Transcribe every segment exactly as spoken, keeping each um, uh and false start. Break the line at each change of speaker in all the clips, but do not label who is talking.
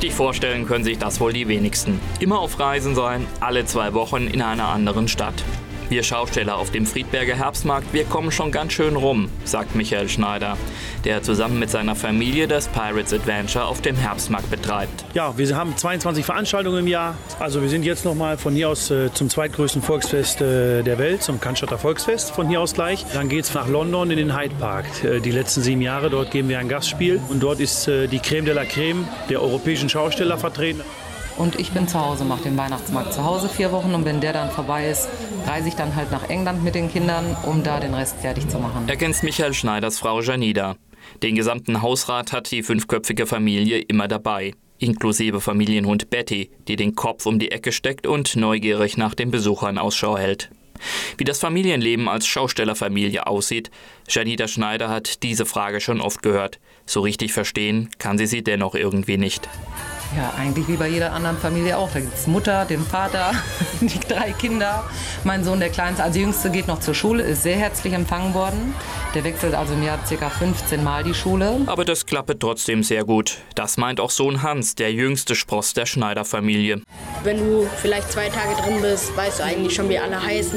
richtig vorstellen können sich das wohl die wenigsten. Immer auf Reisen sein, alle zwei Wochen in einer anderen Stadt. Wir Schausteller auf dem Friedberger Herbstmarkt, wir kommen schon ganz schön rum, sagt Michael Schneider, der zusammen mit seiner Familie das Pirates Adventure auf dem Herbstmarkt betreibt.
Ja, wir haben zweiundzwanzig Veranstaltungen im Jahr. Also wir sind jetzt noch mal von hier aus äh, zum zweitgrößten Volksfest äh, der Welt, zum Cannstatter Volksfest, von hier aus gleich. Dann geht es nach London in den Hyde Park. Äh, die letzten sieben Jahre, dort geben wir ein Gastspiel. Und dort ist äh, die Creme de la Creme der europäischen Schausteller vertreten.
Und ich bin zu Hause, mache den Weihnachtsmarkt zu Hause vier Wochen. Und wenn der dann vorbei ist, reise ich dann halt nach England mit den Kindern, um da den Rest fertig zu machen.
Ergänzt Michael Schneiders Frau Janida. Den gesamten Hausrat hat die fünfköpfige Familie immer dabei. Inklusive Familienhund Betty, die den Kopf um die Ecke steckt und neugierig nach den Besuchern Ausschau hält. Wie das Familienleben als Schaustellerfamilie aussieht, Janida Schneider hat diese Frage schon oft gehört. So richtig verstehen kann sie sie dennoch irgendwie nicht.
Ja, eigentlich wie bei jeder anderen Familie auch. Da gibt es Mutter, den Vater, die drei Kinder. Mein Sohn, der Kleinste, also Jüngste, geht noch zur Schule, ist sehr herzlich empfangen worden. Der wechselt also im Jahr ca. fünfzehn Mal die Schule.
Aber das klappet trotzdem sehr gut. Das meint auch Sohn Hans, der jüngste Spross der Schneider-Familie.
Wenn du vielleicht zwei Tage drin bist, weißt du eigentlich schon, wie alle heißen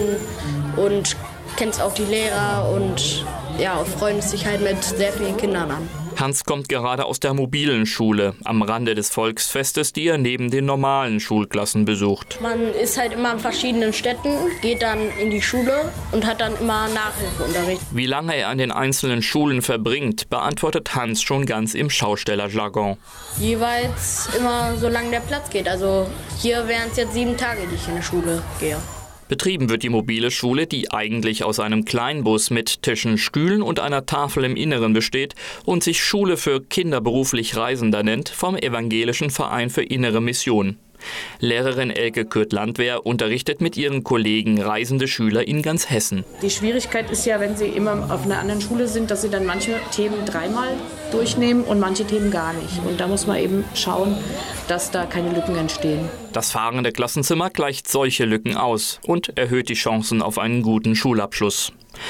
und kennst auch die Lehrer und ja, freundest dich halt mit sehr vielen Kindern an.
Hans kommt gerade aus der mobilen Schule am Rande des Volksfestes, die er neben den normalen Schulklassen besucht.
Man ist halt immer in verschiedenen Städten, geht dann in die Schule und hat dann immer Nachhilfeunterricht.
Wie lange er an den einzelnen Schulen verbringt, beantwortet Hans schon ganz im Schaustellerjargon.
Jeweils immer so lange der Platz geht. Also hier wären es jetzt sieben Tage, die ich in die Schule gehe.
Betrieben wird die mobile Schule, die eigentlich aus einem Kleinbus mit Tischen, Stühlen und einer Tafel im Inneren besteht und sich Schule für Kinder beruflich Reisender nennt, vom Evangelischen Verein für Innere Mission. Lehrerin Elke Kürth-Landwehr unterrichtet mit ihren Kollegen reisende Schüler in ganz Hessen.
Die Schwierigkeit ist ja, wenn sie immer auf einer anderen Schule sind, dass sie dann manche Themen dreimal durchnehmen und manche Themen gar nicht. Und da muss man eben schauen, dass da keine Lücken entstehen.
Das fahrende Klassenzimmer gleicht solche Lücken aus und erhöht die Chancen auf einen guten Schulabschluss.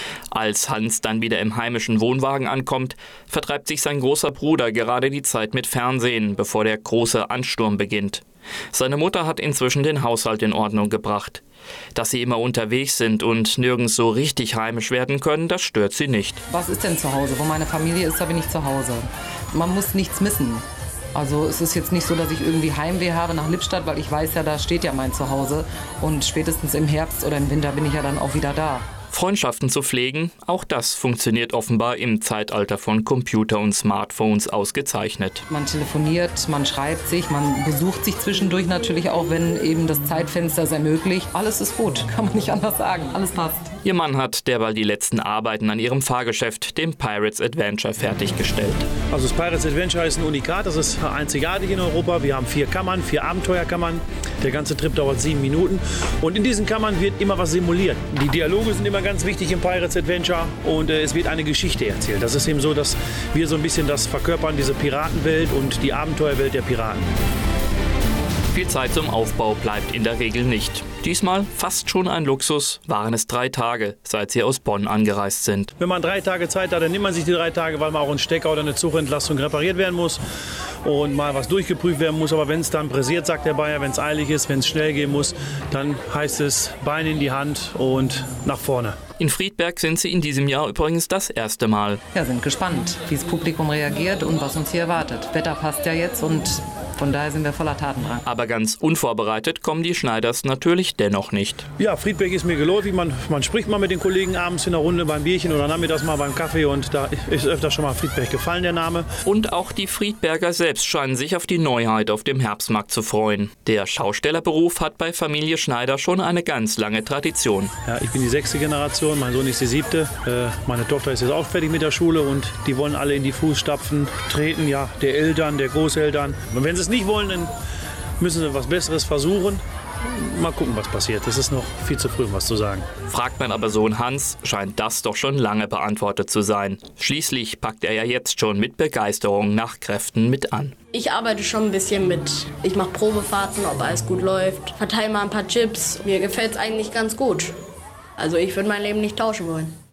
Als Hans dann wieder im heimischen Wohnwagen ankommt, vertreibt sich sein großer Bruder gerade die Zeit mit Fernsehen, bevor der große Ansturm beginnt. Seine Mutter hat inzwischen den Haushalt in Ordnung gebracht. Dass sie immer unterwegs sind und nirgends so richtig heimisch werden können, das stört sie nicht.
Was ist denn zu Hause? Wo meine Familie ist, da bin ich zu Hause. Man muss nichts missen. Also es ist jetzt nicht so, dass ich irgendwie Heimweh habe nach Lippstadt, weil ich weiß ja, da steht ja mein Zuhause. Und spätestens im Herbst oder im Winter bin ich ja dann auch wieder da.
Freundschaften zu pflegen, auch das funktioniert offenbar im Zeitalter von Computer und Smartphones ausgezeichnet.
Man telefoniert, man schreibt sich, man besucht sich zwischendurch natürlich auch, wenn eben das Zeitfenster es ermöglicht. Alles ist gut, kann man nicht anders sagen. Alles passt.
Ihr Mann hat derweil die letzten Arbeiten an ihrem Fahrgeschäft, dem Pirates Adventure, fertiggestellt.
Also das Pirates Adventure ist ein Unikat, das ist einzigartig in Europa. Wir haben vier Kammern, vier Abenteuerkammern. Der ganze Trip dauert sieben Minuten. Und in diesen Kammern wird immer was simuliert. Die Dialoge sind immer ganz wichtig im Pirates Adventure und äh, es wird eine Geschichte erzählt. Das ist eben so, dass wir so ein bisschen das verkörpern, diese Piratenwelt und die Abenteuerwelt der Piraten.
Viel Zeit zum Aufbau bleibt in der Regel nicht. Diesmal fast schon ein Luxus, waren es drei Tage, seit sie aus Bonn angereist sind.
Wenn man drei Tage Zeit hat, dann nimmt man sich die drei Tage, weil mal auch ein Stecker oder eine Zugentlastung repariert werden muss und mal was durchgeprüft werden muss. Aber wenn es dann pressiert, sagt der Bayer, wenn es eilig ist, wenn es schnell gehen muss, dann heißt es Bein in die Hand und nach vorne.
In Friedberg sind sie in diesem Jahr übrigens das erste Mal.
Ja, sind gespannt, wie das Publikum reagiert und was uns hier erwartet. Wetter passt ja jetzt und von daher sind wir voller Tatendrang.
Aber ganz unvorbereitet kommen die Schneiders natürlich dennoch nicht.
Ja, Friedberg ist mir geläufig. Man, man spricht mal mit den Kollegen abends in der Runde beim Bierchen oder nachmittags mal beim Kaffee und da ist öfter schon mal Friedberg gefallen, der Name.
Und auch die Friedberger selbst scheinen sich auf die Neuheit auf dem Herbstmarkt zu freuen. Der Schaustellerberuf hat bei Familie Schneider schon eine ganz lange Tradition.
Ja, ich bin die sechste Generation, mein Sohn ist die siebte. Äh, meine Tochter ist jetzt auch fertig mit der Schule und die wollen alle in die Fußstapfen treten, ja, der Eltern, der Großeltern. Und wenn sie es nicht wollen, dann müssen sie was Besseres versuchen. Mal gucken, was passiert. Das ist noch viel zu früh, um was zu sagen.
Fragt man aber Sohn Hans, scheint das doch schon lange beantwortet zu sein. Schließlich packt er ja jetzt schon mit Begeisterung nach Kräften mit an.
Ich arbeite schon ein bisschen mit. Ich mache Probefahrten, ob alles gut läuft. Verteile mal ein paar Chips. Mir gefällt es eigentlich ganz gut. Also ich würde mein Leben nicht tauschen wollen.